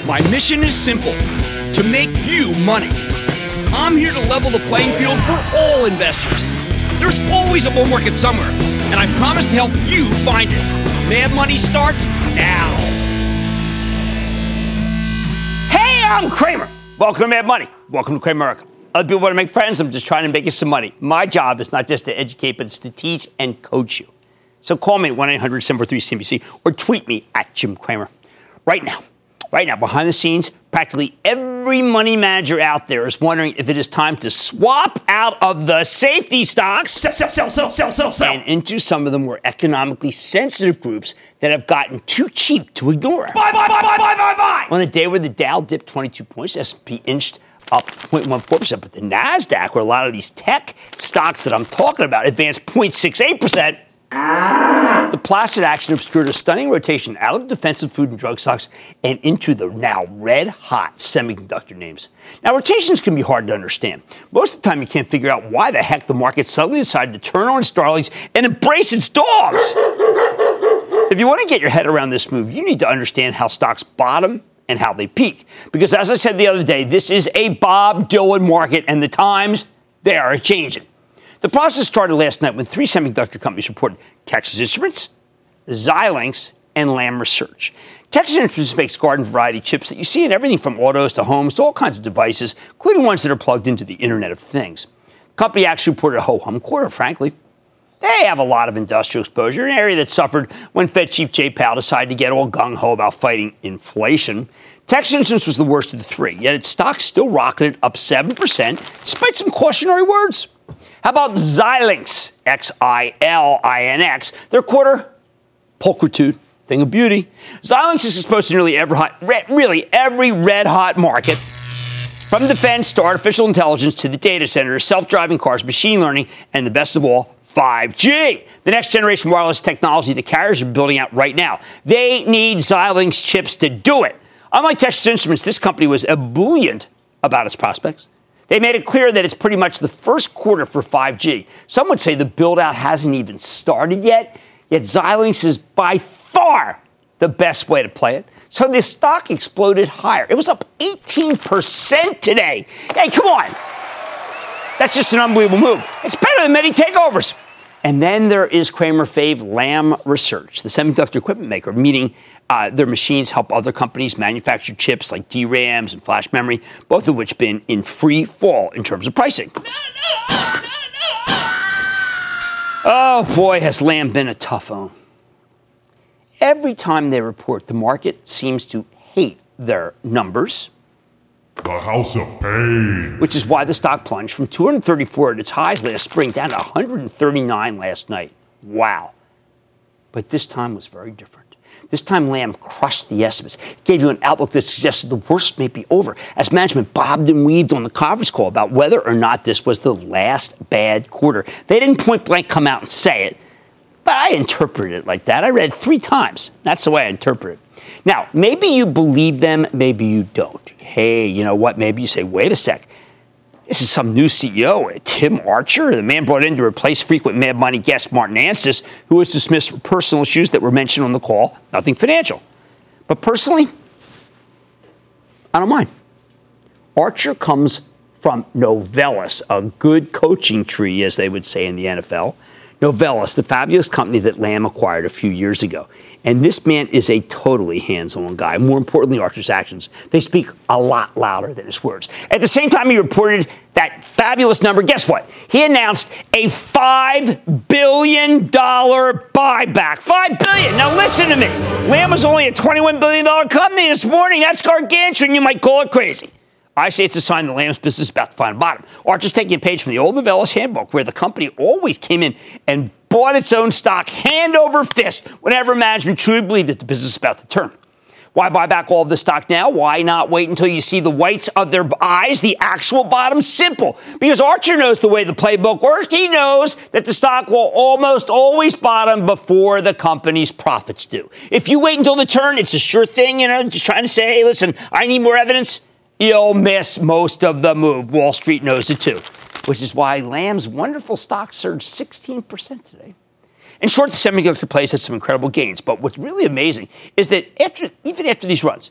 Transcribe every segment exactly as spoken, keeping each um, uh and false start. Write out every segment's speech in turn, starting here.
My mission is simple, to make you money. I'm here to level the playing field for all investors. There's always a bull market somewhere, and I promise to help you find it. Mad Money starts now. Hey, I'm Cramer. Welcome to Mad Money. Welcome to Cramer America. Other people want to make friends. I'm just trying to make you some money. My job is not just to educate, but it's to teach and coach you. So call me at one eight hundred seven four three C N B C or tweet me at Jim Cramer. Right now, right now, behind the scenes, practically every money manager out there is wondering if it is time to swap out of the safety stocks sell, sell, sell, sell, sell, sell, sell. and into some of the more economically sensitive groups that have gotten too cheap to ignore. Buy, buy, buy, buy, buy, buy, buy. On a day where the Dow dipped twenty-two points, S and P inched up zero point one four percent, but the NASDAQ, where a lot of these tech stocks that I'm talking about, advanced zero point six eight percent. The placid action obscured a stunning rotation out of defensive food and drug stocks and into the now red-hot semiconductor names. Now, rotations can be hard to understand. Most of the time, you can't figure out why the heck the market suddenly decided to turn on its darlings and embrace its dogs. If you want to get your head around this move, you need to understand how stocks bottom and how they peak. Because as I said the other day, this is a Bob Dylan market, and the times, they are changing. The process started last night when three semiconductor companies reported: Texas Instruments, Xilinx, and Lam Research. Texas Instruments makes garden variety chips that you see in everything from autos to homes to all kinds of devices, including ones that are plugged into the Internet of Things. The company actually reported a ho-hum quarter, frankly. They have a lot of industrial exposure, an area that suffered when Fed Chief Jay Powell decided to get all gung-ho about fighting inflation. Texas Instruments was the worst of the three, yet its stock still rocketed up seven percent, despite some cautionary words. How about Xilinx, X I L I N X? Their quarter, pulchritude, thing of beauty. Xilinx is exposed to nearly every hot, really every red-hot market, from defense to artificial intelligence to the data center, self-driving cars, machine learning, and the best of all, five G, the next generation wireless technology the carriers are building out right now. They need Xilinx chips to do it. Unlike Texas Instruments, this company was ebullient about its prospects. They made it clear that it's pretty much the first quarter for five G. Some would say the build-out hasn't even started yet, yet Xilinx is by far the best way to play it. So the stock exploded higher. It was up eighteen percent today. Hey, come on. That's just an unbelievable move. It's better than many takeovers. And then there is Cramer fave Lam Research, the semiconductor equipment maker, meaning uh, their machines help other companies manufacture chips like D RAMs and flash memory, both of which have been in free fall in terms of pricing. No, no, no, no. Oh, boy, has Lam been a tough own. Every time they report, the market seems to hate their numbers. The House of Pain. Which is why the stock plunged from two hundred thirty-four at its highs last spring down to one hundred thirty-nine last night. Wow. But this time was very different. This time, Lam crushed the estimates. It gave you an outlook that suggested the worst may be over, as management bobbed and weaved on the conference call about whether or not this was the last bad quarter. They didn't point blank come out and say it, but I interpreted it like that. I read it three times. That's the way I interpret it. Now, maybe you believe them, maybe you don't. Hey, you know what? Maybe you say, wait a sec. This is some new C E O, Tim Archer, the man brought in to replace frequent Mad Money guest Martin Anstice, who was dismissed for personal issues that were mentioned on the call, nothing financial. But personally, I don't mind. Archer comes from Novellus, a good coaching tree, as they would say in the N F L. Novellus, the fabulous company that Lam acquired a few years ago. And this man is a totally hands-on guy. More importantly, Archer's actions, they speak a lot louder than his words. At the same time he reported that fabulous number, guess what? He announced a five billion dollars buyback. five billion dollars. Now listen to me. Lam was only a twenty-one billion dollars company this morning. That's gargantuan. You might call it crazy. I say it's a sign that Lam's business is about to find a bottom. Archer's taking a page from the old Novellus handbook, where the company always came in and bought its own stock hand over fist whenever management truly believed that the business is about to turn. Why buy back all of the stock now? Why not wait until you see the whites of their eyes, the actual bottom? Simple. Because Archer knows the way the playbook works. He knows that the stock will almost always bottom before the company's profits do. If you wait until the turn, it's a sure thing, you know, just trying to say, hey, listen, I need more evidence. You'll miss most of the move. Wall Street knows it too, which is why Lam's wonderful stock surged sixteen percent today. In short, the semiconductor plays had some incredible gains, but what's really amazing is that after, even after these runs,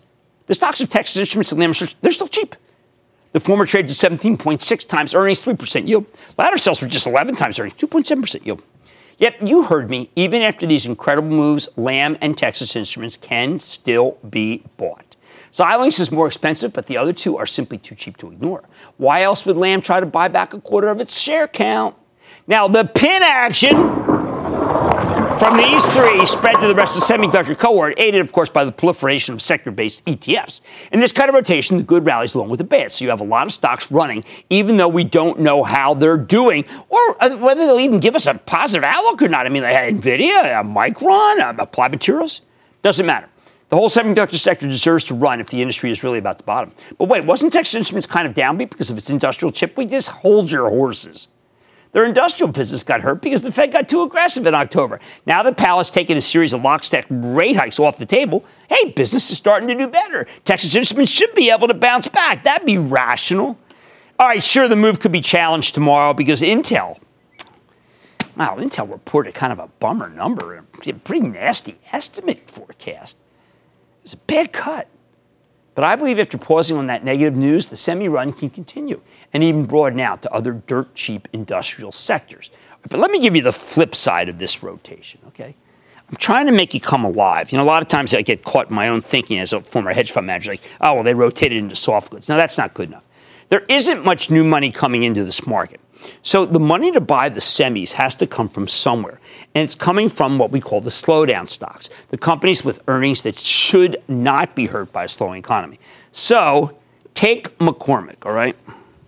The stocks of Texas Instruments and Lam Research, they're still cheap. The former trades at seventeen point six times earnings, three percent yield. Ladder sells for just eleven times earnings, two point seven percent yield. Yet, you heard me, even after these incredible moves, Lam and Texas Instruments can still be bought. Xilinx is more expensive, but the other two are simply too cheap to ignore. Why else would Lam try to buy back a quarter of its share count? Now, the pin action from these three spread to the rest of the semiconductor cohort, aided, of course, by the proliferation of sector-based E T Fs. In this kind of rotation, the good rallies along with the bad. So you have a lot of stocks running, even though we don't know how they're doing, or whether they'll even give us a positive outlook or not. I mean, like NVIDIA, Micron, Applied Materials, doesn't matter. The whole semiconductor sector deserves to run if the industry is really about the bottom. But wait, wasn't Texas Instruments kind of downbeat because of its industrial chip weakness? Hold your horses. Their industrial business got hurt because the Fed got too aggressive in October. Now that Powell has taken a series of lockstep rate hikes off the table, hey, business is starting to do better. Texas Instruments should be able to bounce back. That'd be rational. All right, sure, the move could be challenged tomorrow because Intel, wow, Intel reported kind of a bummer number, a pretty nasty estimate forecast. It was a bad cut. But I believe after pausing on that negative news, the semi-run can continue and even broaden out to other dirt-cheap industrial sectors. But let me give you the flip side of this rotation, okay? I'm trying to make it come alive. You know, a lot of times I get caught in my own thinking as a former hedge fund manager, like, oh, well, they rotated into soft goods. Now, that's not good enough. There isn't much new money coming into this market. So the money to buy the semis has to come from somewhere. And it's coming from what we call the slowdown stocks, the companies with earnings that should not be hurt by a slowing economy. So take McCormick, all right?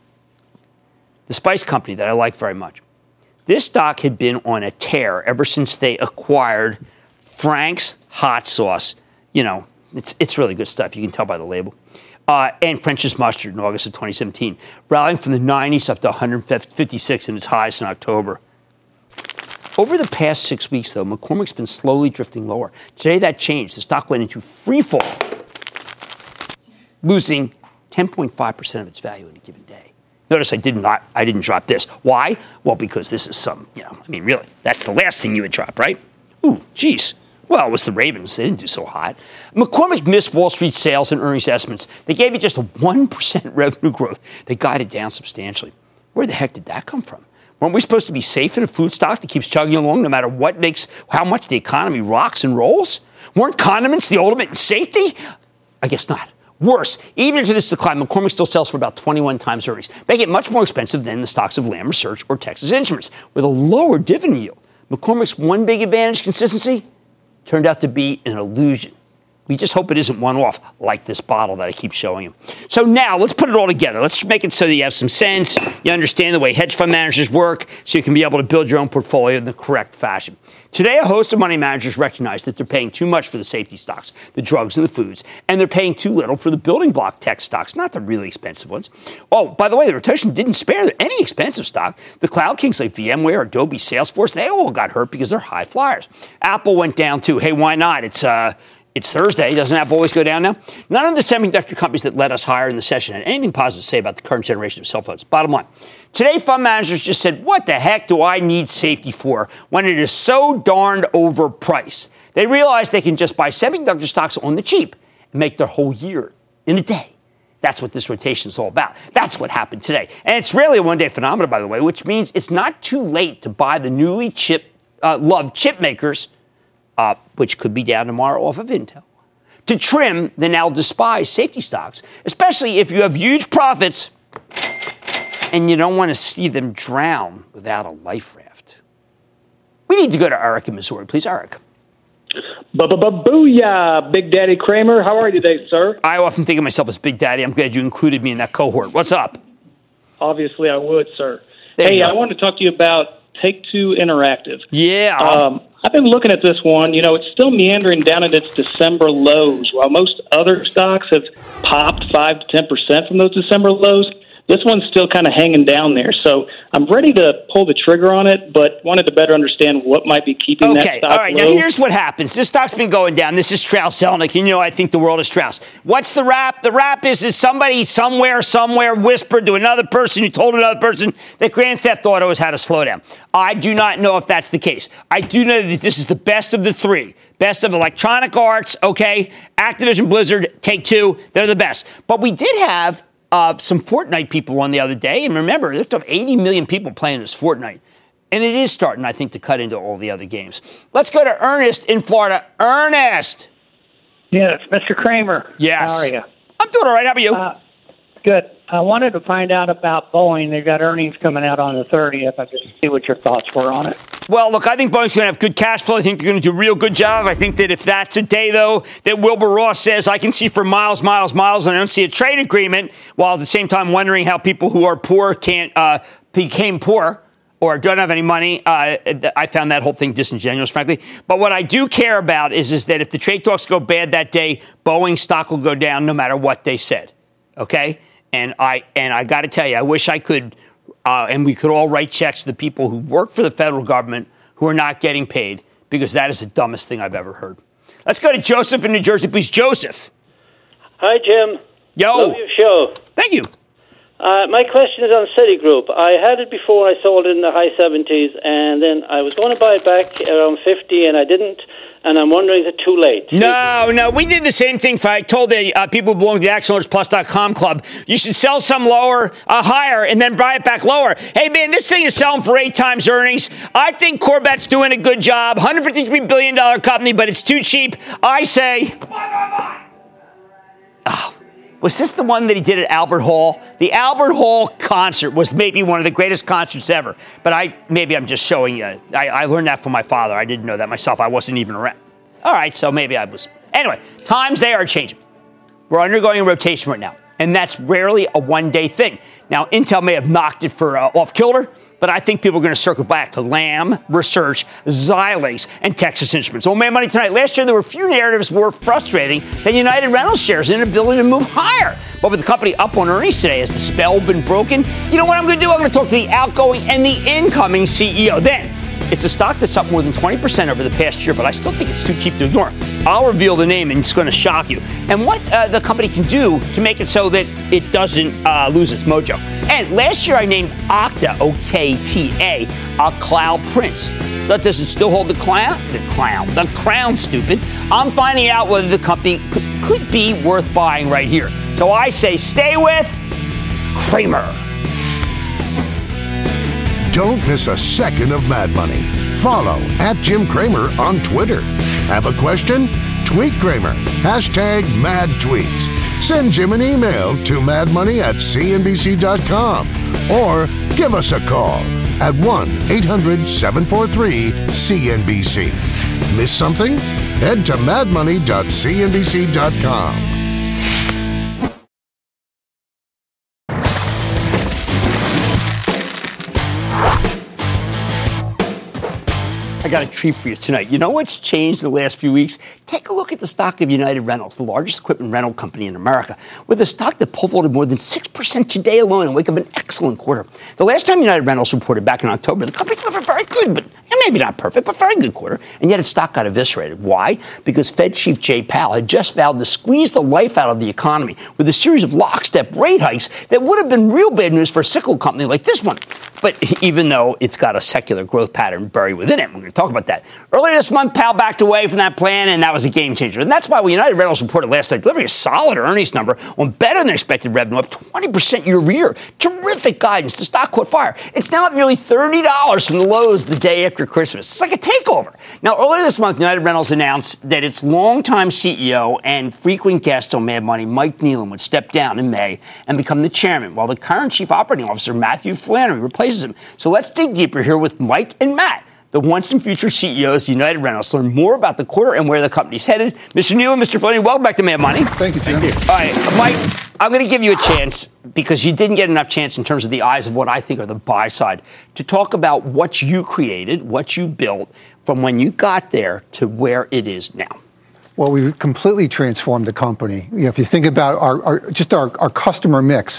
The spice company that I like very much. This stock had been on a tear ever since they acquired Frank's Hot Sauce. You know, it's it's really good stuff. You can tell by the label. Uh, and French's Mustard in August of twenty seventeen, rallying from the nineties up to one fifty-six in its highs in October. Over the past six weeks, though, McCormick's been slowly drifting lower. Today, that changed. The stock went into free fall, losing ten point five percent of its value in a given day. Notice I did not, I didn't drop this. Why? Well, because this is some, you know, I mean, really, that's the last thing you would drop, right? Ooh, geez. Well, it was the Ravens. They didn't do so hot. McCormick missed Wall Street sales and earnings estimates. They gave it just a one percent revenue growth. They guided down substantially. Where the heck did that come from? Weren't we supposed to be safe in a food stock that keeps chugging along no matter what makes, how much the economy rocks and rolls? Weren't condiments the ultimate in safety? I guess not. Worse, even after this decline, McCormick still sells for about twenty-one times earnings, making it much more expensive than the stocks of Lam Research or Texas Instruments. With a lower dividend yield, McCormick's one big advantage, consistency, turned out to be an illusion. We just hope it isn't one-off like this bottle that I keep showing you. So now, let's put it all together. Let's make it so that you have some sense, you understand the way hedge fund managers work, so you can be able to build your own portfolio in the correct fashion. Today, a host of money managers recognize that they're paying too much for the safety stocks, the drugs and the foods, and they're paying too little for the building block tech stocks, not the really expensive ones. Oh, by the way, the rotation didn't spare any expensive stock. The cloud kings like VMware, Adobe, Salesforce, they all got hurt because they're high flyers. Apple went down too. Hey, why not? It's uh, it's Thursday. Doesn't Apple always go down now? None of the semiconductor companies that led us higher in the session had anything positive to say about the current generation of cell phones. Bottom line, today fund managers just said, what the heck do I need safety for when it is so darned overpriced? They realized they can just buy semiconductor stocks on the cheap and make their whole year in a day. That's what this rotation is all about. That's what happened today. And it's rarely a one-day phenomenon, by the way, which means it's not too late to buy the newly chip, uh, loved chip makers, uh, which could be down tomorrow off of Intel, to trim the now despised safety stocks, especially if you have huge profits and you don't want to see them drown without a life raft. We need to go to Eric in Missouri. Please, Eric. Booyah, Big Daddy Kramer. How are you today, sir? I often think of myself as Big Daddy. I'm glad you included me in that cohort. What's up? Obviously, I would, sir. There hey, I wanted to talk to you about Take-Two Interactive. Yeah. Um, I've been looking at this one. You know, it's still meandering down at its December lows. While most other stocks have popped five to ten percent from those December lows, This one's still kind of hanging down there. So I'm ready to pull the trigger on it, but wanted to better understand what might be keeping okay, that stock all right. low. Now, here's what happens. This stock's been going down. This is Strauss Zelnick. You know, I think the world is Strauss. What's the rap? The rap is, is somebody somewhere, somewhere whispered to another person who told another person that Grand Theft Auto has had a slowdown. I do not know if that's the case. I do know that this is the best of the three. Best of Electronic Arts, okay? Activision Blizzard, Take-Two, they're the best. But we did have uh, some Fortnite people on the other day. And remember, there's eighty million people playing this Fortnite. And it is starting, I think, to cut into all the other games. Let's go to Ernest in Florida. Ernest. Yes, Mister Kramer. Yes. How are you? I'm doing all right. How about you? Uh, good. I wanted to find out about Boeing. They've got earnings coming out on the thirtieth. I just see what your thoughts were on it. Well, look, I think Boeing's going to have good cash flow. I think they're going to do a real good job. I think that if that's a day, though, that Wilbur Ross says, I can see for miles, miles, miles, and I don't see a trade agreement, while at the same time wondering how people who are poor can't uh, became poor or don't have any money. Uh, I found that whole thing disingenuous, frankly. But what I do care about is, is that if the trade talks go bad that day, Boeing stock will go down no matter what they said. Okay? And I and I got to tell you, I wish I could, uh, and we could all write checks to the people who work for the federal government who are not getting paid, because that is the dumbest thing I've ever heard. Let's go to Joseph in New Jersey, please. Joseph. Hi, Jim. Yo. Love your show. Thank you. Uh, my question is on Citigroup. I had it before. I sold it in the high seventies, and then I was going to buy it back around fifty, and I didn't. And I'm wondering, is it too late? No, no. We did the same thing. I told the uh, people who belong to the action alerts plus dot com club, you should sell some lower, uh, higher, and then buy it back lower. Hey, man, this thing is selling for eight times earnings. I think Corbett's doing a good job. one hundred fifty-three billion dollars company, but it's too cheap. I say... Oh, was this the one that he did at Albert Hall? The Albert Hall concert was maybe one of the greatest concerts ever. But I maybe I'm just showing you. I, I learned that from my father. I didn't know that myself. I wasn't even around. All right, so maybe I was. Anyway, times, they are changing. We're undergoing a rotation right now. And that's rarely a one-day thing. Now, Intel may have knocked it for uh, off-kilter, but I think people are going to circle back to Lam Research, Xilinx, and Texas Instruments. Oh, man, money tonight. Last year, there were few narratives more frustrating than United Rentals shares' inability to move higher. But with the company up on earnings today, has the spell been broken? You know what I'm going to do? I'm going to talk to the outgoing and the incoming C E O. Then, it's a stock that's up more than twenty percent over the past year, but I still think it's too cheap to ignore. I'll reveal the name, and it's going to shock you. And what uh, the company can do to make it so that it doesn't uh, lose its mojo. And last year, I named Okta, O K T A, a cloud prince. But does it still hold the clown? The clown. The crown, stupid. I'm finding out whether the company could, could be worth buying right here. So I say stay with Kramer. Don't miss a second of Mad Money. Follow at Jim Kramer on Twitter. Have a question? Tweet Kramer. Hashtag Mad Tweets. Send Jim an email to madmoney at c n b c dot com or give us a call at one eight hundred seven four three C N B C. Miss something? Head to mad money dot c n b c dot com. I got a treat for you tonight. You know what's changed the last few weeks? Take a look at the stock of United Rentals, the largest equipment rental company in America, with a stock that pulverized more than six percent today alone and wake up an excellent quarter. The last time United Rentals reported back in October, the company delivered very good, but maybe not perfect, but very good quarter, and yet its stock got eviscerated. Why? Because Fed Chief Jay Powell had just vowed to squeeze the life out of the economy with a series of lockstep rate hikes that would have been real bad news for a cyclical company like this one. But even though it's got a secular growth pattern buried within it, we're going to talk about that. Earlier this month, Powell backed away from that plan, and that was a game changer. And that's why when United Rentals reported last night, delivering a solid earnings number on better than expected revenue, up twenty percent year over year. Terrific guidance. The stock caught fire. It's now up nearly thirty dollars from the lows the day after Christmas. It's like a takeover. Now, earlier this month, United Rentals announced that its longtime C E O and frequent guest on Mad Money, Mike Nealon, would step down in May and become the chairman, while the current chief operating officer, Matthew Flannery, replaces him. So let's dig deeper here with Mike and Matt, the once and future C E Os of United Rentals, learn more about the quarter and where the company's headed. Mister Nealon, Mister Flannery, welcome back to Mad Money. Thank you, Jim. Thank you. All right, Mike, I'm going to give you a chance, because you didn't get enough chance in terms of the eyes of what I think are the buy side, to talk about what you created, what you built, from when you got there to where it is now. Well, we've completely transformed the company. You know, if you think about our, our just our, our customer mix,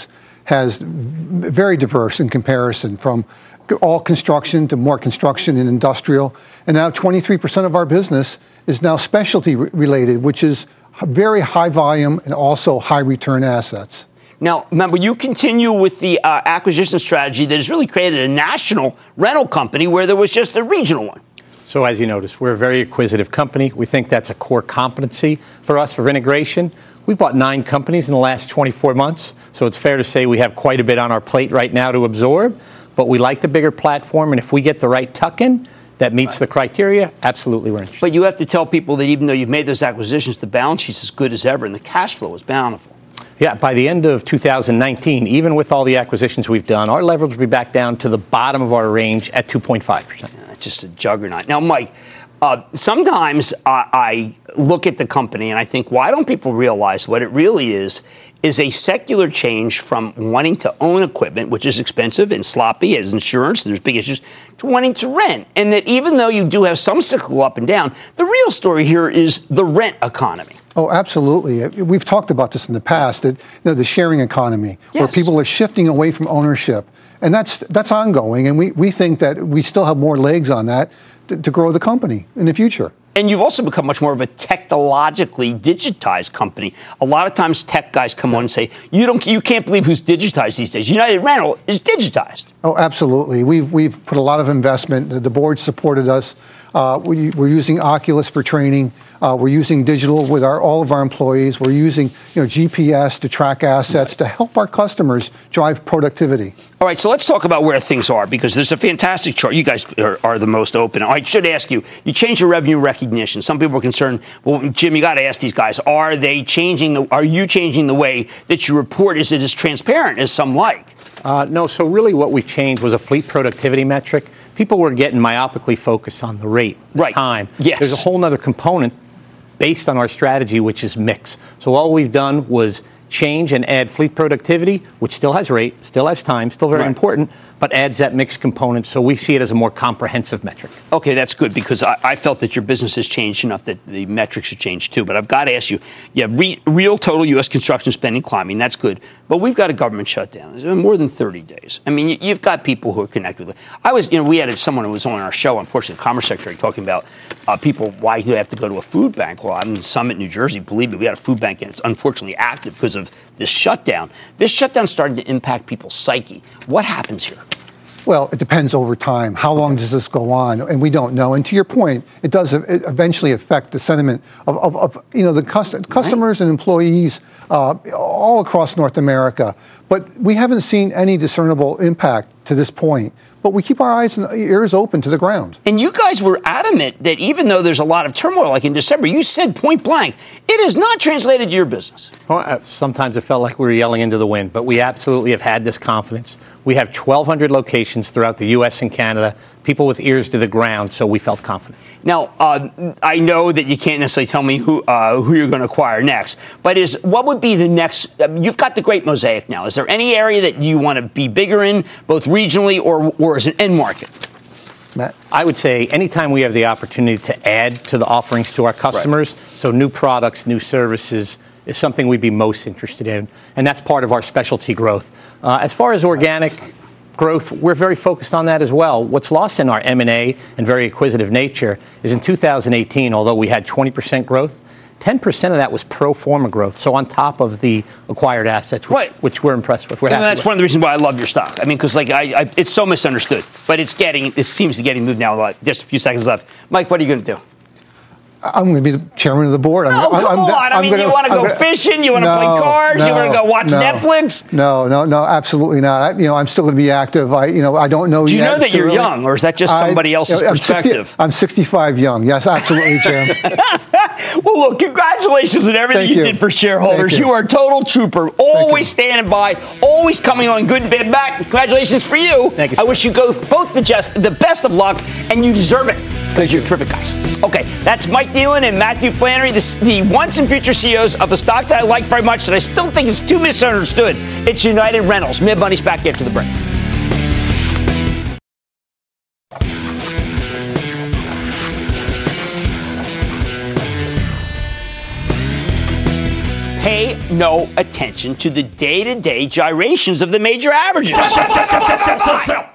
has v- very diverse in comparison, from all construction to more construction and industrial. And now twenty-three percent of our business is now specialty re- related, which is very high volume and also high return assets. Now, remember, you continue with the uh, acquisition strategy that has really created a national rental company where there was just a regional one. So as you notice, we're a very acquisitive company. We think that's a core competency for us for integration. We've bought nine companies in the last twenty-four months, so it's fair to say we have quite a bit on our plate right now to absorb, but we like the bigger platform, and if we get the right tuck-in that meets the criteria, absolutely we're interested. But you have to tell people that even though you've made those acquisitions, the balance sheet's as good as ever, and the cash flow is bountiful. Yeah, by the end of two thousand nineteen, even with all the acquisitions we've done, our leverage will be back down to the bottom of our range at two point five percent. Yeah, it's just a juggernaut. Now, Mike, uh, sometimes uh, I look at the company and I think, why don't people realize what it really is, is a secular change from wanting to own equipment, which is expensive and sloppy, as insurance, and there's big issues, to wanting to rent. And that even though you do have some cyclical up and down, the real story here is the rent economy. Oh, absolutely. We've talked about this in the past, that, you know, the sharing economy, yes. where people are shifting away from ownership. And that's that's ongoing, and we, we think that we still have more legs on that to, to grow the company in the future. And you've also become much more of a technologically digitized company. A lot of times tech guys come on and say, you don't, you can't believe who's digitized these days. United Rental is digitized. Oh, absolutely. We've we've put a lot of investment. The board supported us. Uh, we, we're using Oculus for training. Uh, we're using digital with our all of our employees. We're using you know G P S to track assets right. to help our customers drive productivity. All right, so let's talk about where things are, because there's a fantastic chart. You guys are, are the most open. I should ask you, you changed your revenue recognition. Some people are concerned, well, Jim, you got to ask these guys, are they changing, the, are you changing the way that you report? Is it as transparent as some like? Uh, no, so really what we changed was a fleet productivity metric. People were getting myopically focused on the rate, the right. time. Yes. There's a whole other component based on our strategy, which is mix. So all we've done was change and add fleet productivity, which still has rate, still has time, still very right. important, but adds that mix component. So we see it as a more comprehensive metric. Okay, that's good, because I, I felt that your business has changed enough that the metrics should change too. But I've got to ask you, you have re, real total U S construction spending climbing. That's good. But we've got a government shutdown. It's been more than thirty days. I mean, you, you've got people who are connected with it. I was, you know, we had someone who was on our show, unfortunately, the Commerce Secretary, talking about uh, people, why do they have to go to a food bank? Well, I'm in Summit, New Jersey. Believe me, we had a food bank, and it's unfortunately active because of this shutdown. This shutdown's starting to impact people's psyche. What happens here? Well, it depends over time. How long does this go on? And we don't know. And to your point, it does eventually affect the sentiment of, of, of you know, the cust- customers and employees uh, all across North America. But we haven't seen any discernible impact to this point. But we keep our eyes and ears open to the ground. And you guys were adamant that even though there's a lot of turmoil, like in December, you said point blank, it is not translated to your business. Well, sometimes it felt like we were yelling into the wind, but we absolutely have had this confidence. We have twelve hundred locations throughout the U S and Canada, people with ears to the ground, so we felt confident. Now, uh, I know that you can't necessarily tell me who uh, who you're going to acquire next, but is what would be the next? I mean, you've got the great mosaic now. Is there any area that you want to be bigger in, both regionally or, or as an end market? Matt? I would say anytime we have the opportunity to add to the offerings to our customers, right. so new products, new services, is something we'd be most interested in, and that's part of our specialty growth. Uh, as far as organic growth, we're very focused on that as well. What's lost in our M and A and very acquisitive nature is in two thousand eighteen, although we had twenty percent growth, ten percent of that was pro forma growth, so on top of the acquired assets, which, right. which we're impressed with. We're and happy that's with. one of the reasons why I love your stock. I mean, because like I, I, it's so misunderstood, but it's getting, it seems to be getting moved now. Like just a few seconds left. Mike, what are you going to do? I'm going to be the chairman of the board. No, I'm, come I'm, on. I I'm mean, gonna, you want to go gonna, fishing? You want to no, play cards? No, you want to go watch no, Netflix? No, no, no, absolutely not. I, you know, I'm still going to be active. I, you know, I don't know. Do you yet know that you're really, young, or is that just somebody I, else's I'm perspective? sixty, I'm sixty-five young. Yes, absolutely, Jim. Well, look, congratulations on everything you, you did for shareholders. You. you are a total trooper, always standing by, always coming on good and bad back. Congratulations for you. Thank you. I wish you both both the just the best of luck, and you deserve it because you're terrific guys. Okay, that's Mike Nealon and Matthew Flannery, the, the once and future C E Os of a stock that I like very much that I still think is too misunderstood. It's United Rentals. Mid Money's back after the break. pay no attention to the day-to-day gyrations of the major averages. Sell, sell, sell, sell, sell, sell, sell.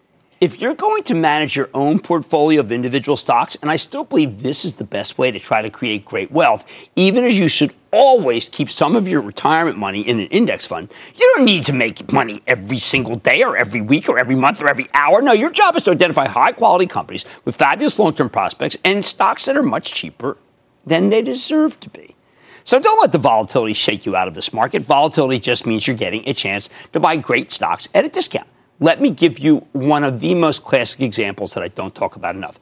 If you're going to manage your own portfolio of individual stocks, and I still believe this is the best way to try to create great wealth, even as you should always keep some of your retirement money in an index fund, you don't need to make money every single day or every week or every month or every hour. No, your job is to identify high-quality companies with fabulous long-term prospects and stocks that are much cheaper than they deserve to be. So don't let the volatility shake you out of this market. Volatility just means you're getting a chance to buy great stocks at a discount. Let me give you one of the most classic examples that I don't talk about enough.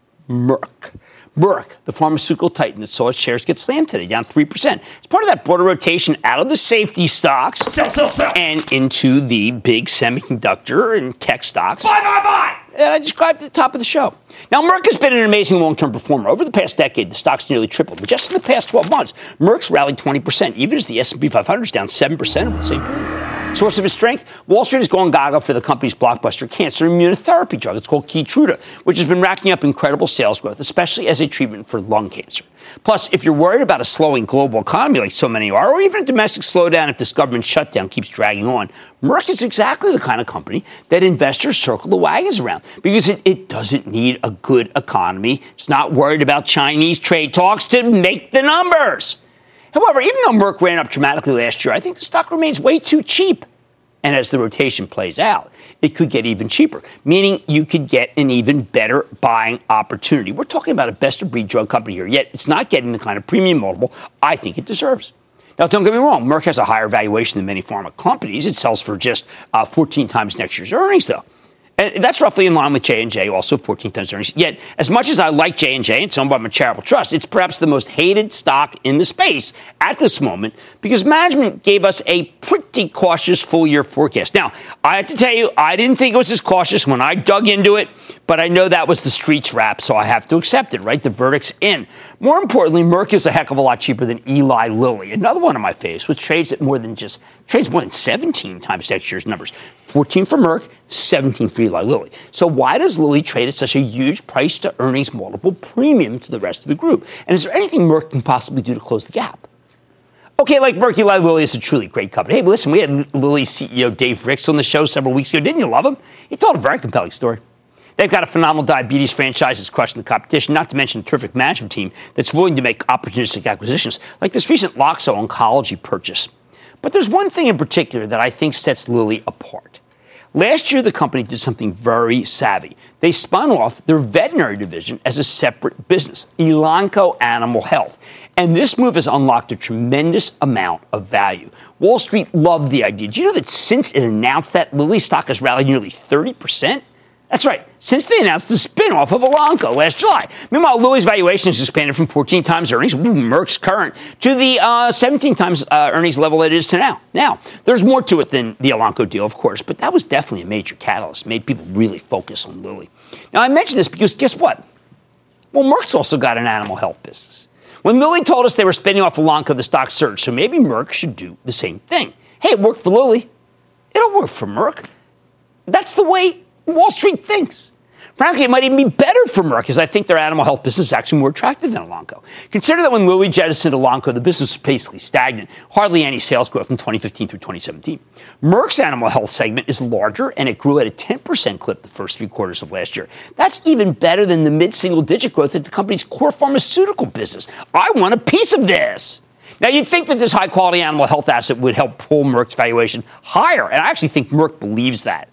Merck. Merck, the pharmaceutical titan that saw its shares get slammed today, down three percent. It's part of that broader rotation out of the safety stocks Sell, sell, sell. and into the big semiconductor and tech stocks Buy, buy, buy. that I described at the top of the show. Now, Merck has been an amazing long-term performer. Over the past decade, the stock's nearly tripled. But just in the past twelve months, Merck's rallied twenty percent, even as the S and P five hundred is down seven percent over the same period. Source of its strength? Wall Street has gone gaga for the company's blockbuster cancer immunotherapy drug. It's called Keytruda, which has been racking up incredible sales growth, especially as a treatment for lung cancer. Plus, if you're worried about a slowing global economy like so many are, or even a domestic slowdown if this government shutdown keeps dragging on, Merck is exactly the kind of company that investors circle the wagons around because it, it doesn't need a good economy. It's not worried about Chinese trade talks to make the numbers. However, even though Merck ran up dramatically last year, I think the stock remains way too cheap. And as the rotation plays out, it could get even cheaper, meaning you could get an even better buying opportunity. We're talking about a best-of-breed drug company here, yet it's not getting the kind of premium multiple I think it deserves. Now, don't get me wrong, Merck has a higher valuation than many pharma companies. It sells for just uh, fourteen times next year's earnings, though. And that's roughly in line with J and J, also fourteen times earnings. Yet, as much as I like J and J and it's owned by my charitable trust, it's perhaps the most hated stock in the space at this moment because management gave us a pretty cautious full-year forecast. Now, I have to tell you, I didn't think it was as cautious when I dug into it, but I know that was the street's rap, so I have to accept it, right? The verdict's in. More importantly, Merck is a heck of a lot cheaper than Eli Lilly, another one of my faves, which trades at more than just trades more than seventeen times next year's numbers. fourteen for Merck, seventeen for Eli Lilly. So why does Lilly trade at such a huge price-to-earnings multiple premium to the rest of the group? And is there anything Merck can possibly do to close the gap? Okay, like Merck, Eli Lilly is a truly great company. Hey, but listen, we had Lilly's C E O Dave Ricks on the show several weeks ago. Didn't you love him? He told a very compelling story. They've got a phenomenal diabetes franchise that's crushing the competition, not to mention a terrific management team that's willing to make opportunistic acquisitions, like this recent Loxo Oncology purchase. But there's one thing in particular that I think sets Lilly apart. Last year, the company did something very savvy. They spun off their veterinary division as a separate business, Elanco Animal Health. And this move has unlocked a tremendous amount of value. Wall Street loved the idea. Do you know that since it announced that, Lilly stock has rallied nearly thirty percent? That's right, since they announced the spin-off of Elanco last July. Meanwhile, Lilly's valuation has expanded from fourteen times earnings, ooh, Merck's current, to the uh, seventeen times uh, earnings level it is to now. Now, there's more to it than the Elanco deal, of course, but that was definitely a major catalyst, made people really focus on Lilly. Now, I mention this because guess what? Well, Merck's also got an animal health business. When Lilly told us they were spinning off Elanco, the stock surged, so maybe Merck should do the same thing. Hey, it worked for Lilly. It'll work for Merck. That's the way Wall Street thinks. Frankly, it might even be better for Merck, because I think their animal health business is actually more attractive than Elanco. Consider that when Lilly jettisoned Elanco, the business was basically stagnant, hardly any sales growth from twenty fifteen through twenty seventeen. Merck's animal health segment is larger, and it grew at a ten percent clip the first three quarters of last year. That's even better than the mid-single-digit growth at the company's core pharmaceutical business. I want a piece of this. Now, you'd think that this high-quality animal health asset would help pull Merck's valuation higher, and I actually think Merck believes that.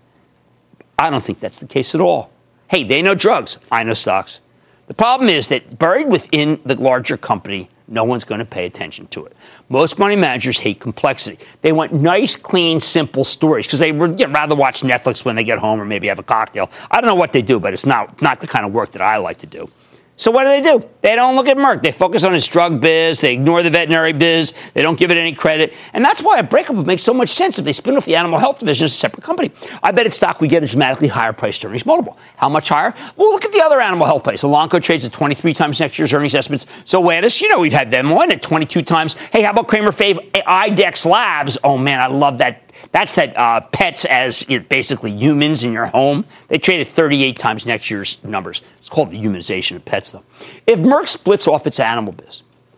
I don't think that's the case at all. Hey, they know drugs. I know stocks. The problem is that buried within the larger company, no one's going to pay attention to it. Most money managers hate complexity. They want nice, clean, simple stories because they would you know, rather watch Netflix when they get home or maybe have a cocktail. I don't know what they do, but it's not, not the kind of work that I like to do. So what do they do? They don't look at Merck. They focus on its drug biz. They ignore the veterinary biz. They don't give it any credit. And that's why a breakup would make so much sense if they spin off the animal health division as a separate company. I bet its stock would get a dramatically higher price to earnings multiple. How much higher? Well, look at the other animal health plays. Elanco trades at twenty-three times next year's earnings estimates. So Zoetis, you know we've had them on at twenty-two times. Hey, how about Kramer Fave IDEX Labs? Oh, man, I love that. That's that uh, pets as you know, basically humans in your home. They trade at thirty-eight times next year's numbers. It's called the humanization of pets, though. If Merck splits off its animal biz,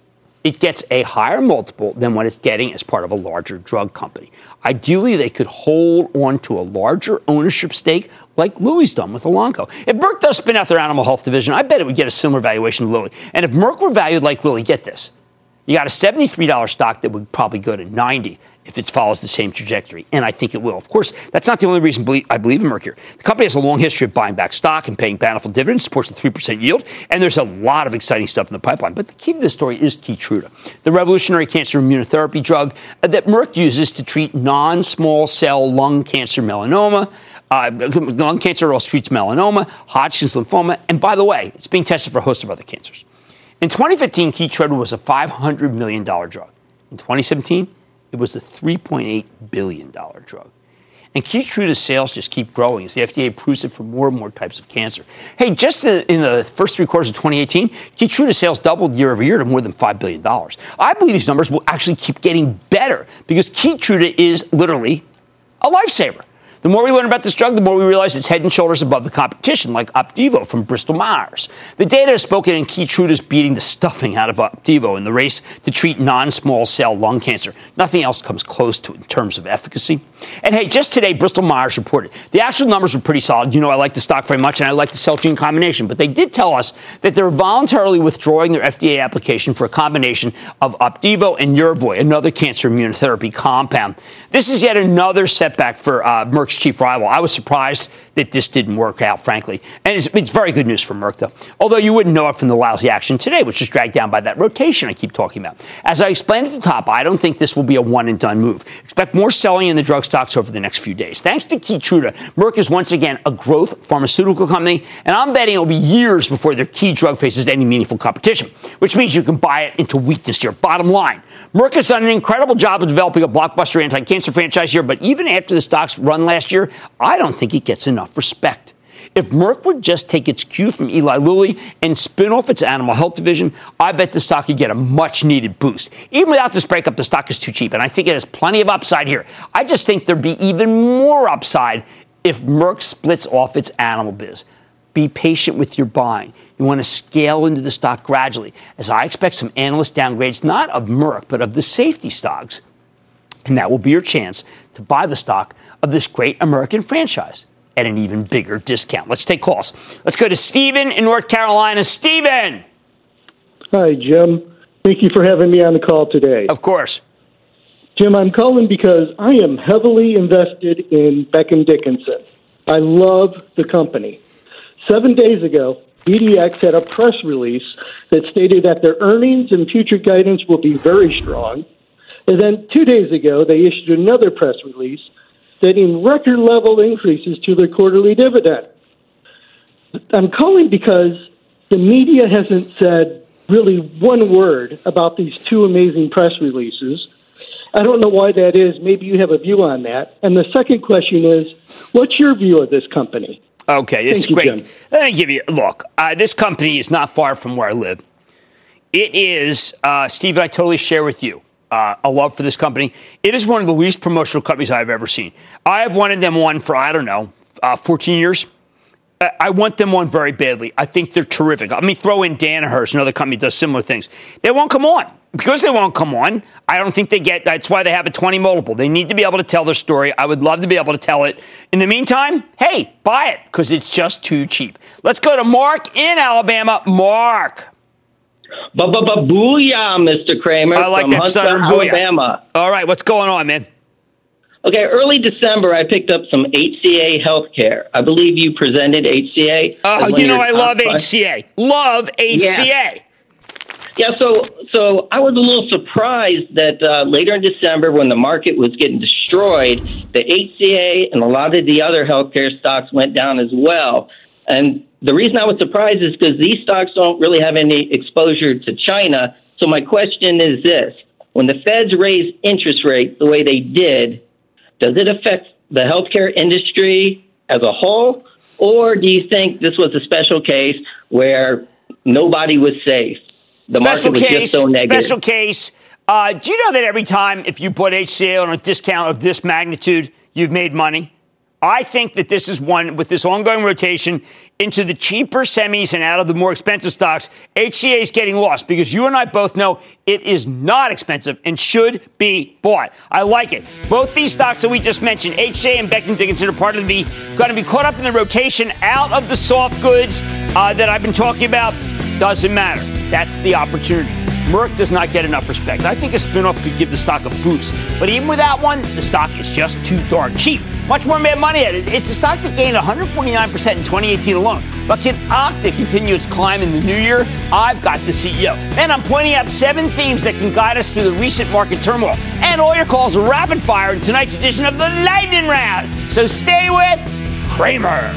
it gets a higher multiple than what it's getting as part of a larger drug company. Ideally, they could hold on to a larger ownership stake like Lilly's done with Elanco. If Merck does spin out their animal health division, I bet it would get a similar valuation to Lilly. And if Merck were valued like Lilly, get this, you got a seventy-three dollars stock that would probably go to ninety if it follows the same trajectory, and I think it will. Of course, that's not the only reason I believe in Merck here. The company has a long history of buying back stock and paying bountiful dividends, supports a three percent yield, and there's a lot of exciting stuff in the pipeline. But the key to this story is Keytruda, the revolutionary cancer immunotherapy drug that Merck uses to treat non-small cell lung cancer melanoma, uh, lung cancer also treats melanoma, Hodgkin's lymphoma, and by the way, it's being tested for a host of other cancers. In twenty fifteen, Keytruda was a five hundred million dollars drug. In twenty seventeen, it was a three point eight billion dollars drug. And Keytruda's sales just keep growing as the F D A approves it for more and more types of cancer. Hey, just in the first three quarters of twenty eighteen, Keytruda's sales doubled year over year to more than five billion dollars. I believe these numbers will actually keep getting better because Keytruda is literally a lifesaver. The more we learn about this drug, the more we realize it's head and shoulders above the competition, like Opdivo from Bristol Myers. The data has spoken, and Keytruda's beating the stuffing out of Opdivo in the race to treat non-small cell lung cancer. Nothing else comes close to it in terms of efficacy. And hey, just today, Bristol Myers reported the actual numbers were pretty solid. You know, I like the stock very much, and I like the Celgene combination. But they did tell us that they're voluntarily withdrawing their F D A application for a combination of Opdivo and Yervoy, another cancer immunotherapy compound. This is yet another setback for uh, Merck's chief rival. I was surprised that this didn't work out, frankly. And it's, it's very good news for Merck, though. Although you wouldn't know it from the lousy action today, which is dragged down by that rotation I keep talking about. As I explained at the top, I don't think this will be a one-and-done move. Expect more selling in the drug stocks over the next few days. Thanks to Keytruda, Merck is once again a growth pharmaceutical company, and I'm betting it will be years before their key drug faces any meaningful competition, which means you can buy it into weakness here. Bottom line, Merck has done an incredible job of developing a blockbuster anti-cancer franchise here, but even after the stock's run last year, I don't think it gets enough respect. If Merck would just take its cue from Eli Lilly and spin off its animal health division, I bet the stock could get a much-needed boost. Even without this breakup, the stock is too cheap, and I think it has plenty of upside here. I just think there'd be even more upside if Merck splits off its animal biz. Be patient with your buying. You want to scale into the stock gradually, as I expect some analyst downgrades, not of Merck, but of the safety stocks. And that will be your chance to buy the stock of this great American franchise at an even bigger discount. Let's take calls. Let's go to Stephen in North Carolina. Stephen. Hi, Jim. Thank you for having me on the call today. Of course. Jim, I'm calling because I am heavily invested in Becton Dickinson. I love the company. Seven days ago, B D X had a press release that stated that their earnings and future guidance will be very strong. And then two days ago, they issued another press release stating record-level increases to their quarterly dividend. I'm calling because the media hasn't said really one word about these two amazing press releases. I don't know why that is. Maybe you have a view on that. And the second question is, what's your view of this company? Okay, this is great. Jim. Let me give you a look. Uh, this company is not far from where I live. It is, uh, Steve, I totally share with you uh, a love for this company. It is one of the least promotional companies I've ever seen. I have wanted them one for, I don't know, uh, fourteen years. I want them on very badly. I think they're terrific. Let me throw in Danaher's, another company that does similar things. They won't come on. Because they won't come on, I don't think they get, that's why they have a twenty multiple. They need to be able to tell their story. I would love to be able to tell it. In the meantime, hey, buy it, because it's just too cheap. Let's go to Mark in Alabama. Mark. Booyah, Mister Cramer. I like from that Huntsville, stuttering booyah. Alabama. All right, what's going on, man? Okay, early December, I picked up some H C A Healthcare. I believe you presented H C A. Oh, you know I love H C A. Love H C A. Yeah. Yeah, so so I was a little surprised that uh, later in December, when the market was getting destroyed, the H C A and a lot of the other healthcare stocks went down as well. And the reason I was surprised is because these stocks don't really have any exposure to China. So my question is this. When the Feds raised interest rates the way they did, does it affect the healthcare industry as a whole? Or do you think this was a special case where nobody was safe? The special market was case, just so negative. Special case. Uh, do you know that every time if you put H C A on a discount of this magnitude, you've made money? I think that this is one with this ongoing rotation into the cheaper semis and out of the more expensive stocks. H C A is getting lost because you and I both know it is not expensive and should be bought. I like it. Both these stocks that we just mentioned, H C A and Becton Dickinson, are part of the going to be caught up in the rotation out of the soft goods uh, that I've been talking about. Doesn't matter. That's the opportunity. Merck does not get enough respect. I think a spinoff could give the stock a boost. But even without one, the stock is just too darn cheap. Much more mad money at it. It's a stock that gained one hundred forty-nine percent in twenty eighteen alone. But can Okta continue its climb in the new year? I've got the C E O. And I'm pointing out seven themes that can guide us through the recent market turmoil. And all your calls are rapid fire in tonight's edition of the Lightning Round. So stay with Cramer.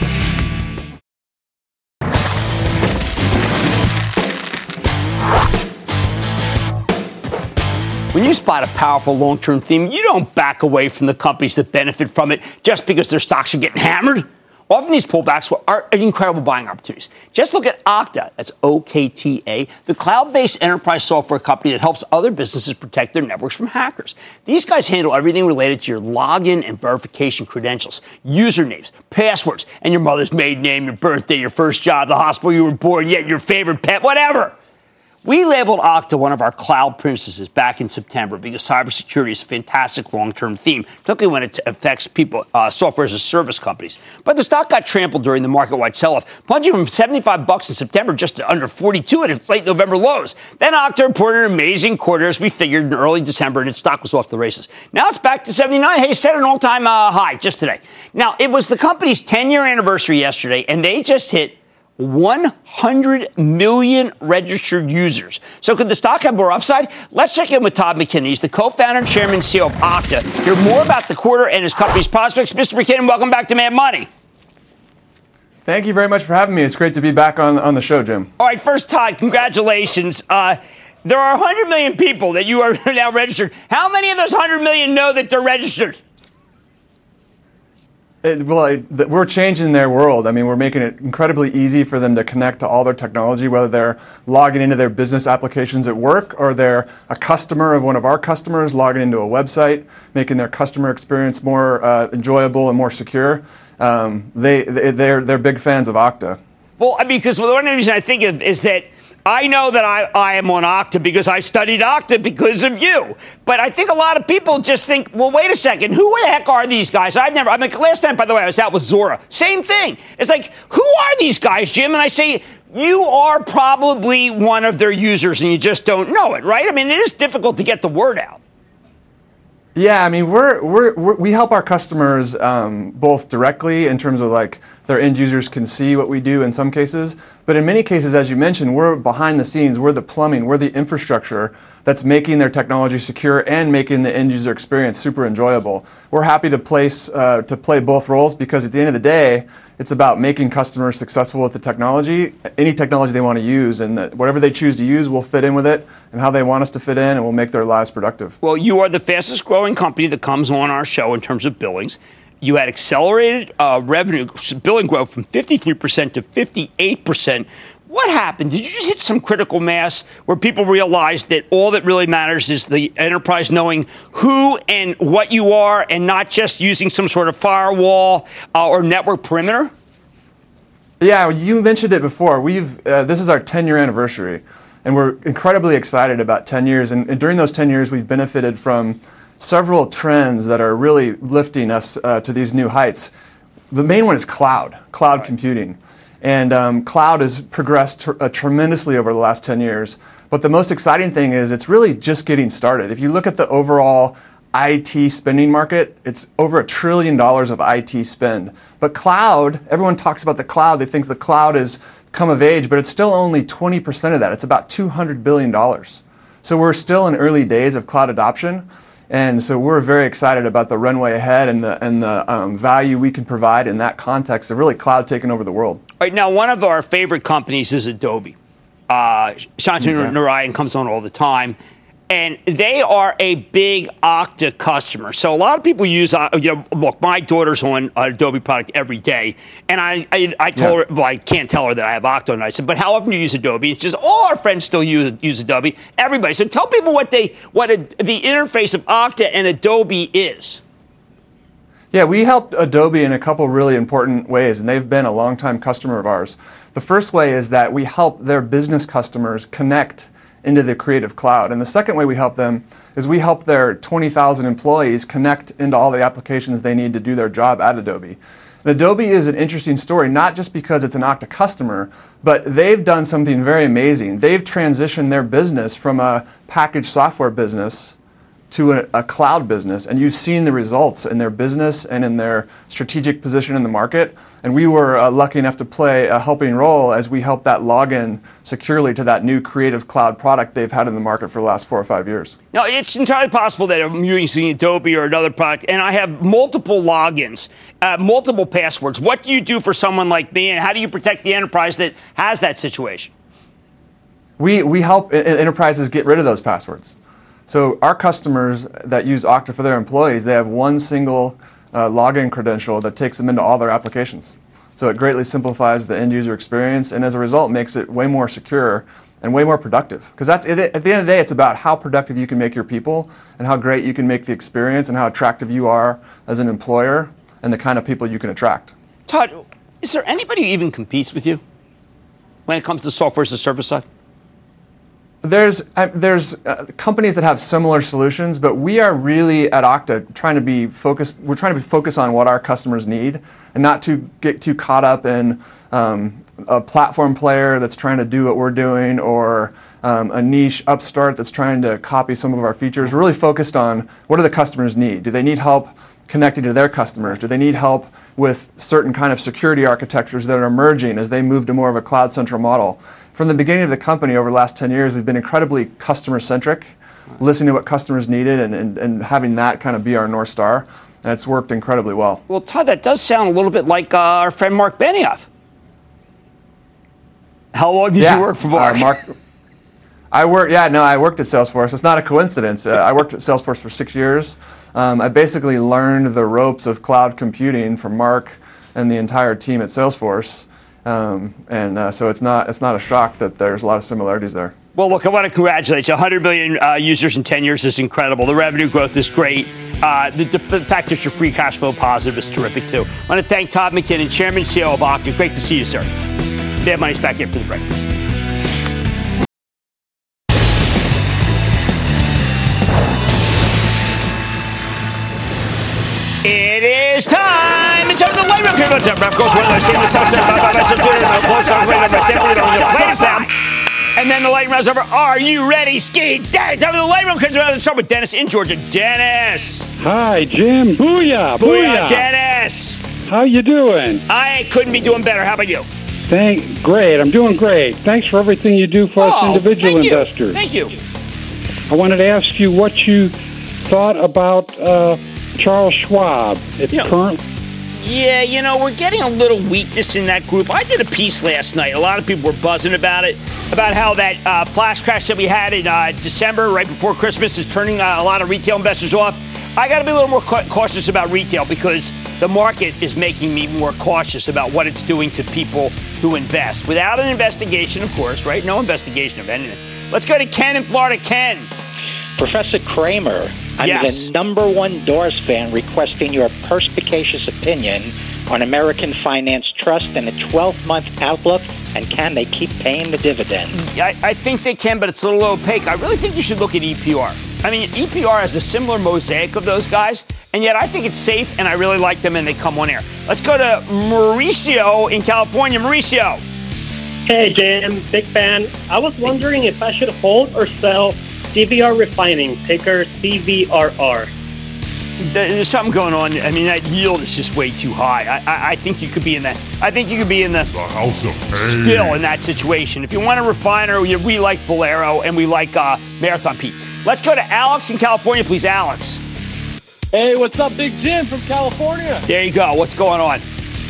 When you spot a powerful long-term theme, you don't back away from the companies that benefit from it just because their stocks are getting hammered. Often these pullbacks are incredible buying opportunities. Just look at Okta, that's O K T A, the cloud-based enterprise software company that helps other businesses protect their networks from hackers. These guys handle everything related to your login and verification credentials, usernames, passwords, and your mother's maiden name, your birthday, your first job, the hospital you were born, yet your favorite pet, whatever. We labeled Okta one of our cloud princesses back in September because cybersecurity is a fantastic long-term theme, particularly when it affects people, uh, software as a service companies. But the stock got trampled during the market-wide sell-off, plunging from seventy-five bucks in September just to under forty-two at its late November lows. Then Okta reported an amazing quarter, as we figured, in early December, and its stock was off the races. Now it's back to seventy-nine. Hey, set an all-time uh, high just today. Now, it was the company's ten-year anniversary yesterday, and they just hit one hundred million registered users. So could the stock have more upside? Let's check in with Todd McKinnon. He's the co-founder, chairman, and C E O of Okta. Hear more about the quarter and his company's prospects. Mister McKinnon, welcome back to Mad Money. Thank you very much for having me. It's great to be back on, on the show, Jim. All right, first, Todd, congratulations. Uh, there are one hundred million people that you are now registered. How many of those one hundred million know that they're registered? It, well, I, th- we're changing their world. I mean, we're making it incredibly easy for them to connect to all their technology, whether they're logging into their business applications at work or they're a customer of one of our customers logging into a website, making their customer experience more uh, enjoyable and more secure. Um, they, they, they're, they're big fans of Okta. Well, I mean, because one reason I think of is that I know that I, I am on Okta because I studied Okta because of you. But I think a lot of people just think, well, wait a second, who the heck are these guys? I've never, I mean, last time, by the way, I was out with Zora. Same thing. It's like, who are these guys, Jim? And I say, you are probably one of their users and you just don't know it, right? I mean, it is difficult to get the word out. Yeah, I mean, we're, we're, we're we help our customers um, both directly in terms of like their end users can see what we do in some cases, but in many cases, as you mentioned, we're behind the scenes, we're the plumbing, we're the infrastructure that's making their technology secure and making the end user experience super enjoyable. We're happy to place uh, to play both roles because at the end of the day, it's about making customers successful with the technology, any technology they want to use, and that whatever they choose to use, we'll fit in with it and how they want us to fit in, and we'll make their lives productive. Well, you are the fastest growing company that comes on our show in terms of billings. You had accelerated uh, revenue, billing growth from fifty-three percent to fifty-eight percent. What happened? Did you just hit some critical mass where people realized that all that really matters is the enterprise knowing who and what you are and not just using some sort of firewall uh, or network perimeter? Yeah, you mentioned it before. We've uh, this is our ten-year anniversary, and we're incredibly excited about ten years. And, and during those ten years, we've benefited from several trends that are really lifting us uh, to these new heights. The main one is cloud, cloud computing. And um, cloud has progressed tr- uh, tremendously over the last ten years. But the most exciting thing is it's really just getting started. If you look at the overall I T spending market, it's over a trillion dollars of I T spend. But cloud, everyone talks about the cloud. They think the cloud has come of age, but it's still only twenty percent of that. It's about two hundred billion dollars. So we're still in early days of cloud adoption. And so we're very excited about the runway ahead and the and the um, value we can provide in that context of really cloud taking over the world. All right, now, one of our favorite companies is Adobe. Uh, Shantanu okay. Narayan comes on all the time. And they are a big Okta customer. So a lot of people use, uh, you know, look, my daughter's on an Adobe product every day. And I I, I told yeah. her, well, I can't tell her that I have Okta. And I said, but how often do you use Adobe? And she says, all our friends still use use Adobe. Everybody. So tell people what they what a, the interface of Okta and Adobe is. Yeah, we helped Adobe in a couple really important ways, and they've been a longtime customer of ours. The first way is that we help their business customers connect into the Creative Cloud. And the second way we help them is we help their twenty thousand employees connect into all the applications they need to do their job at Adobe. And Adobe is an interesting story, not just because it's an Okta customer, but they've done something very amazing. They've transitioned their business from a packaged software business to a, a cloud business, and you've seen the results in their business and in their strategic position in the market. And we were uh, lucky enough to play a helping role as we helped that log in securely to that new Creative Cloud product they've had in the market for the last four or five years. Now, it's entirely possible that I'm using Adobe or another product, and I have multiple logins, uh, multiple passwords. What do you do for someone like me, and how do you protect the enterprise that has that situation? We, we help enterprises get rid of those passwords. So our customers that use Okta for their employees, they have one single uh, login credential that takes them into all their applications. So it greatly simplifies the end user experience, and as a result makes it way more secure and way more productive. Because that's, at the end of the day, it's about how productive you can make your people and how great you can make the experience and how attractive you are as an employer and the kind of people you can attract. Todd, is there anybody who even competes with you when it comes to software as a service side? There's uh, there's uh, companies that have similar solutions, but we are really at Okta trying to be focused. We're trying to be focused on what our customers need, and not to get too caught up in um, a platform player that's trying to do what we're doing, or um, a niche upstart that's trying to copy some of our features. We're really focused on what do the customers need. Do they need help connecting to their customers? Do they need help with certain kind of security architectures that are emerging as they move to more of a cloud central model? From the beginning of the company over the last ten years, we've been incredibly customer-centric, listening to what customers needed and, and, and having that kind of be our North Star, and it's worked incredibly well. Well, Todd, that does sound a little bit like uh, our friend Mark Benioff. How long did yeah, you work for Mark? Uh, Mark I worked, yeah, no, I worked at Salesforce. It's not a coincidence. Uh, I worked at Salesforce for six years. Um, I basically learned the ropes of cloud computing from Mark and the entire team at Salesforce. Um, and uh, so it's not it's not a shock that there's a lot of similarities there. Well, look, I want to congratulate you. one hundred million uh, users in ten years is incredible. The revenue growth is great. Uh, the, the fact that you're free cash flow positive is terrific, too. I want to thank Todd McKinnon, Chairman and C E O of Okta. Great to see you, sir. Mad Money's back after the break. It is time. It's over the light room. Of course, one of those and then the light round's over. Are you ready, Ski? Dennis, over the light room comes around. Let's start with Dennis in Georgia. Dennis. Hi, Jim. Booyah. Booyah, Booyah. Dennis. How you doing? I couldn't be doing better. How about you? Thank. Great. I'm doing great. Thanks for everything you do for oh, us individual thank investors. You. Thank you. I wanted to ask you what you thought about uh, Charles Schwab. It's you know, current. Yeah, you know, we're getting a little weakness in that group. I did a piece last night. A lot of people were buzzing about it, about how that uh, flash crash that we had in uh, December, right before Christmas, is turning uh, a lot of retail investors off. I got to be a little more ca- cautious about retail because the market is making me more cautious about what it's doing to people who invest. Without an investigation, of course, right? No investigation of anything. Let's go to Ken in Florida. Ken. Professor Kramer, I'm yes. the number one Doors fan requesting your perspicacious opinion on American Finance Trust and a twelve-month outlook, and can they keep paying the dividend? I, I think they can, but it's a little opaque. I really think you should look at E P R. I mean, E P R has a similar mosaic of those guys, and yet I think it's safe, and I really like them, and they come on air. Let's go to Mauricio in California. Mauricio. Hey, Jim. Big fan. I was wondering if I should hold or sell C V R Refining, ticker C V R R. There's something going on. I mean, that yield is just way too high. I, I, I think you could be in that. I think you could be in the, the house of pain. Still in that situation. If you want a refiner, we like Valero and we like uh, Marathon Pete. Let's go to Alex in California, please, Alex. Hey, what's up, Big Jim from California? There you go. What's going on?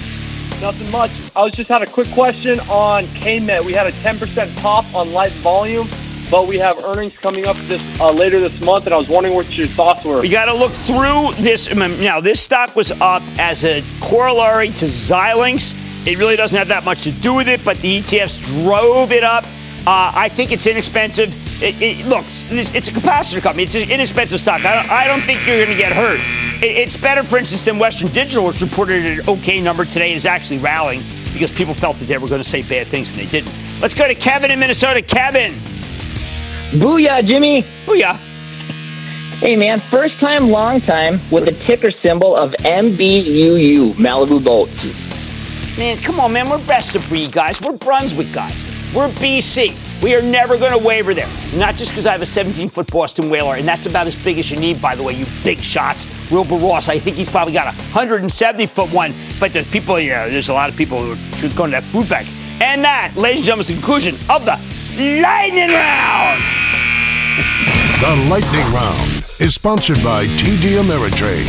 Nothing much. I was just had a quick question on K-Met. We had a ten percent pop on light volume, but we have earnings coming up this uh, later this month, and I was wondering what your thoughts were. We got to look through this. Now, this stock was up as a corollary to Xilinx. It really doesn't have that much to do with it, but the E T Fs drove it up. Uh, I think it's inexpensive. It, it, look, it's a capacitor company. It's an inexpensive stock. I don't, I don't think you're going to get hurt. it's better, for instance, than Western Digital, which reported an okay number today, is actually rallying because people felt that they were going to say bad things and they didn't. Let's go to Kevin in Minnesota. Kevin. Booyah, Jimmy. Booyah. Hey, man, first time, long time with the ticker symbol of M B U U, Malibu Boats. Man, come on, man. We're best of breed guys. We're Brunswick guys. We're B C. We are never going to waver there. Not just because I have a seventeen-foot Boston Whaler, and that's about as big as you need, by the way, you big shots. Wilbur Ross, I think he's probably got a one hundred seventy-foot one, but there's people, you know, there's a lot of people who are going to that food bank. And that, ladies and gentlemen, is the conclusion of the Lightning Round. The Lightning Round is sponsored by T D Ameritrade.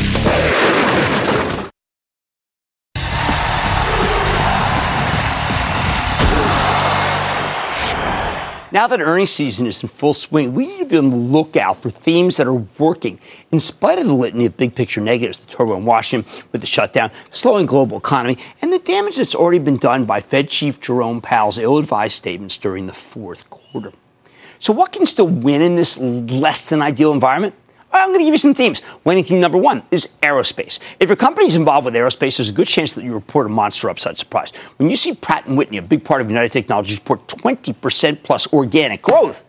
Now that earnings season is in full swing, we need to be on the lookout for themes that are working in spite of the litany of big picture negatives, the turmoil in Washington with the shutdown, slowing global economy, and the damage that's already been done by Fed Chief Jerome Powell's ill-advised statements during the fourth quarter. So what can still win in this less than ideal environment? I'm going to give you some themes. Winning theme number one is aerospace. If your company is involved with aerospace, there's a good chance that you report a monster upside surprise. When you see Pratt and Whitney, a big part of United Technologies, report twenty percent plus organic growth,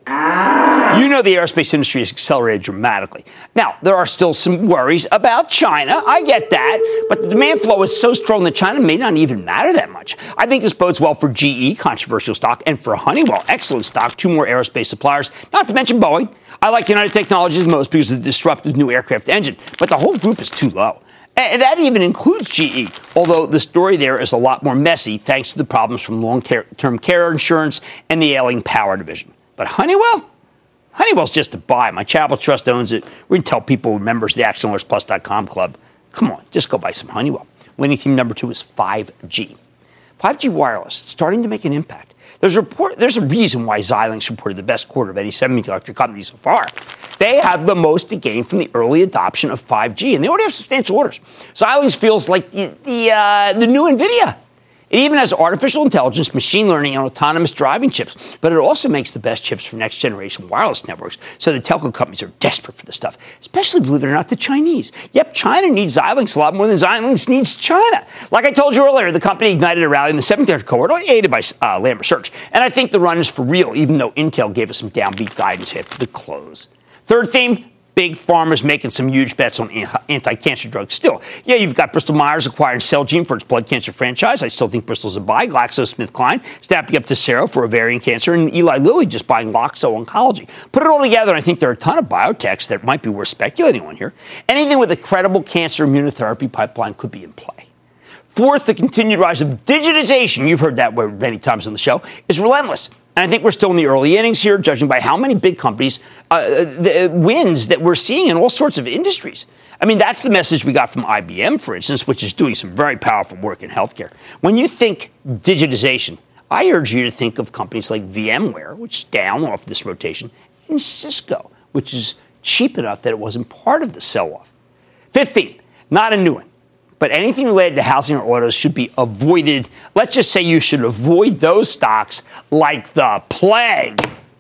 you know the aerospace industry has accelerated dramatically. Now, there are still some worries about China. I get that. But the demand flow is so strong that China may not even matter that much. I think this bodes well for G E, controversial stock, and for Honeywell, excellent stock, two more aerospace suppliers, not to mention Boeing. I like United Technologies most because of the disruptive new aircraft engine, but the whole group is too low. And that even includes G E, although the story there is a lot more messy thanks to the problems from long-term care insurance and the ailing power division. But Honeywell? Honeywell's just a buy. My Chapel Trust owns it. We can tell people, members of the Action Alerts Plus dot com club, come on, just go buy some Honeywell. Winning theme number two is five G. five G wireless, it's starting to make an impact. There's a, report, there's a reason why Xilinx reported the best quarter of any semiconductor company so far. They have the most to gain from the early adoption of five G, and they already have substantial orders. Xilinx feels like the, the, uh, the new NVIDIA. It even has artificial intelligence, machine learning, and autonomous driving chips. But it also makes the best chips for next-generation wireless networks. So the telco companies are desperate for this stuff, especially, believe it or not, the Chinese. Yep, China needs Xilinx a lot more than Xilinx needs China. Like I told you earlier, the company ignited a rally in the semiconductor cohort, aided by uh, Lam Research. And I think the run is for real, even though Intel gave us some downbeat guidance after the close. Third theme. Big pharma's making some huge bets on anti-cancer drugs still. Yeah, you've got Bristol Myers acquiring Celgene for its blood cancer franchise. I still think Bristol's a buy. GlaxoSmithKline snapping up Tessera for ovarian cancer, and Eli Lilly just buying Loxo Oncology. Put it all together, and I think there are a ton of biotechs that might be worth speculating on here. Anything with a credible cancer immunotherapy pipeline could be in play. Fourth, the continued rise of digitization, you've heard that word many times on the show, is relentless. And I think we're still in the early innings here, judging by how many big companies, uh, the wins that we're seeing in all sorts of industries. I mean, that's the message we got from I B M, for instance, which is doing some very powerful work in healthcare. When you think digitization, I urge you to think of companies like VMware, which is down off this rotation, and Cisco, which is cheap enough that it wasn't part of the sell-off. Fifteen, not a new one. But anything related to housing or autos should be avoided. Let's just say you should avoid those stocks like the plague.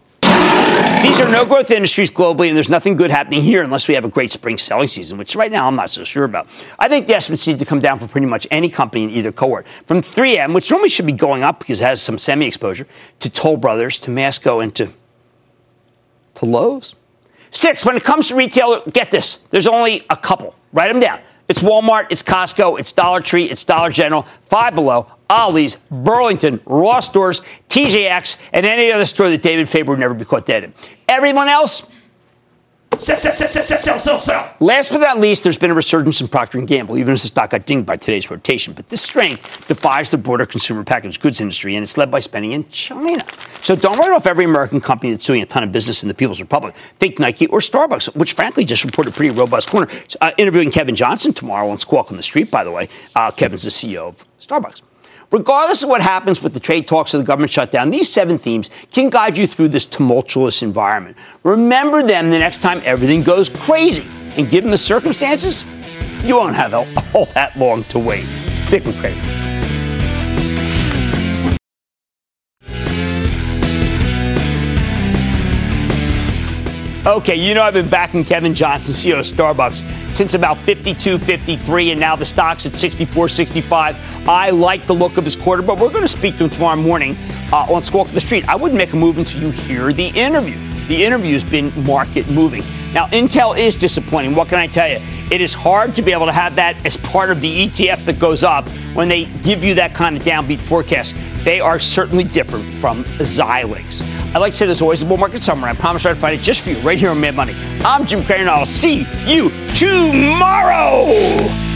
These are no-growth industries globally, and there's nothing good happening here unless we have a great spring selling season, which right now I'm not so sure about. I think the estimates need to come down for pretty much any company in either cohort. From three M, which normally should be going up because it has some semi-exposure, to Toll Brothers, to Masco, and to, to Lowe's. Six, when it comes to retail, get this. There's only a couple. Write them down. It's Walmart, it's Costco, it's Dollar Tree, it's Dollar General, Five Below, Ollie's, Burlington, Ross Stores, T J X, and any other store that David Faber would never be caught dead in. Everyone else? Sell, sell, sell, sell, sell, sell, sell. Last but not least, there's been a resurgence in Procter and Gamble, even as the stock got dinged by today's rotation. But this strength defies the broader consumer packaged goods industry, and it's led by spending in China. So don't write off every American company that's doing a ton of business in the People's Republic. Think Nike or Starbucks, which frankly just reported a pretty robust quarter. Uh, interviewing Kevin Johnson tomorrow on Squawk on the Street, by the way. Uh, Kevin's the C E O of Starbucks. Regardless of what happens with the trade talks or the government shutdown, these seven themes can guide you through this tumultuous environment. Remember them the next time everything goes crazy. And given the circumstances, you won't have all that long to wait. Stick with Cramer. Okay, you know I've been backing Kevin Johnson, C E O of Starbucks, since about fifty-two, fifty-three, and now the stock's at sixty-four, sixty-five. I like the look of his quarter, but we're going to speak to him tomorrow morning uh, on Squawk the Street. I wouldn't make a move until you hear the interview. The interview has been market moving. Now, Intel is disappointing. What can I tell you? It is hard to be able to have that as part of the E T F that goes up when they give you that kind of downbeat forecast. They are certainly different from Xilinx. I like to say there's always a bull market somewhere. I promise I'll find it just for you right here on Mad Money. I'm Jim Cramer, and I'll see you tomorrow.